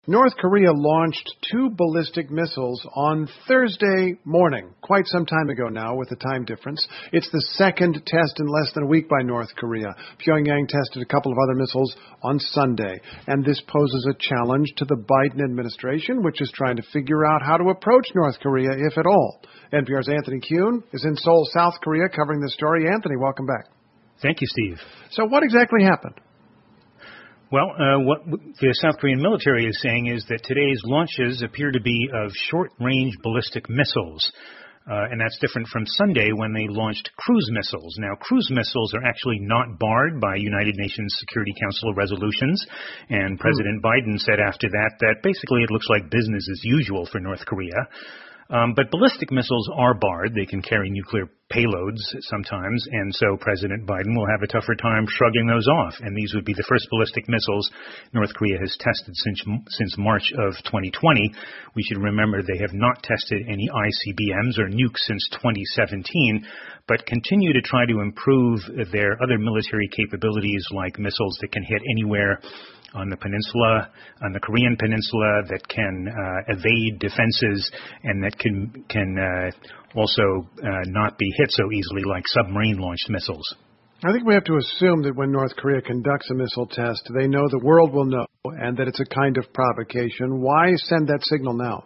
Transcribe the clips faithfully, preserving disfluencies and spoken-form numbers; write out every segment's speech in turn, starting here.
North Korea launched two ballistic missiles on Thursday morning, quite some time ago now with the time difference. It's the second test in less than a week by North Korea. Pyongyang tested a couple of other missiles on Sunday, and this poses a challenge to the Biden administration, which is trying to figure out how to approach North Korea, if at all. N P R's Anthony Kuhn is in Seoul, South Korea, covering this story. Anthony, welcome back. Thank you, Steve. So what exactly happened? Well, uh, what the South Korean military is saying is that today's launches appear to be of short-range ballistic missiles. Uh, and that's different from Sunday when they launched cruise missiles. Now, cruise missiles are actually not barred by United Nations Security Council resolutions. And President Biden said after that that basically it looks like business as usual for North Korea. Um, but ballistic missiles are barred. They can carry nuclear payloads sometimes, and so President Biden will have a tougher time shrugging those off. And these would be the first ballistic missiles North Korea has tested since since March of twenty twenty. We should remember they have not tested any I C B Ms or nukes since twenty seventeen, but continue to try to improve their other military capabilities like missiles that can hit anywhere on the peninsula, on the Korean peninsula, that can uh, evade defenses and that can can uh, also uh, not be hit so easily like submarine-launched missiles. I think we have to assume that when North Korea conducts a missile test, they know the world will know and that it's a kind of provocation. Why send that signal now?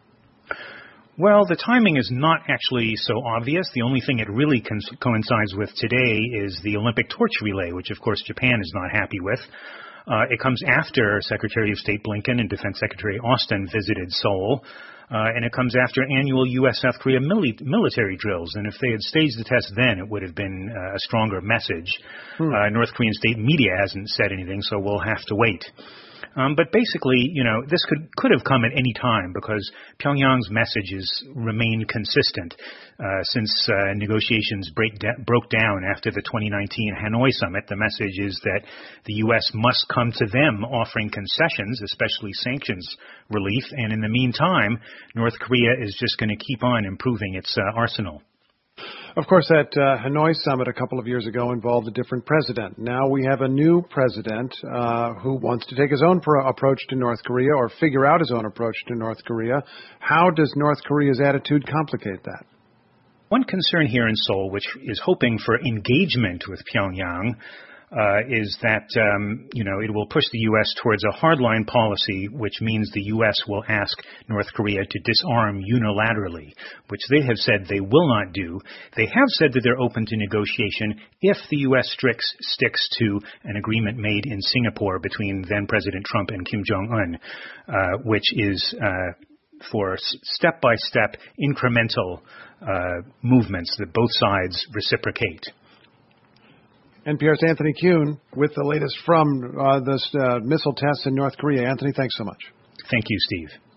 Well, the timing is not actually so obvious. The only thing it really co- coincides with today is the Olympic torch relay, which, of course, Japan is not happy with. Uh, it comes after Secretary of State Blinken and Defense Secretary Austin visited Seoul, uh, and it comes after annual U S South Korea mili- military drills. And if they had staged the test then, it would have been uh, a stronger message. Hmm. Uh, North Korean state media hasn't said anything, so we'll have to wait. Um, but basically, you know, this could could have come at any time because Pyongyang's messages remain consistent uh, since uh, negotiations break da- broke down after the twenty nineteen Hanoi summit. The message is that the U S must come to them offering concessions, especially sanctions relief. And in the meantime, North Korea is just going to keep on improving its uh, arsenal. Of course, that uh, Hanoi summit a couple of years ago involved a different president. Now we have a new president uh, who wants to take his own pro- approach to North Korea or figure out his own approach to North Korea. How does North Korea's attitude complicate that? One concern here in Seoul, which is hoping for engagement with Pyongyang, Uh, is that, um, you know, it will push the U S towards a hardline policy, which means the U S will ask North Korea to disarm unilaterally, which they have said they will not do. They have said that they're open to negotiation if the U S sticks, sticks to an agreement made in Singapore between then-President Trump and Kim Jong-un, uh, which is uh, for step-by-step incremental uh, movements that both sides reciprocate. N P R's Anthony Kuhn with the latest from uh, the uh, missile tests in North Korea. Anthony, thanks so much. Thank you, Steve.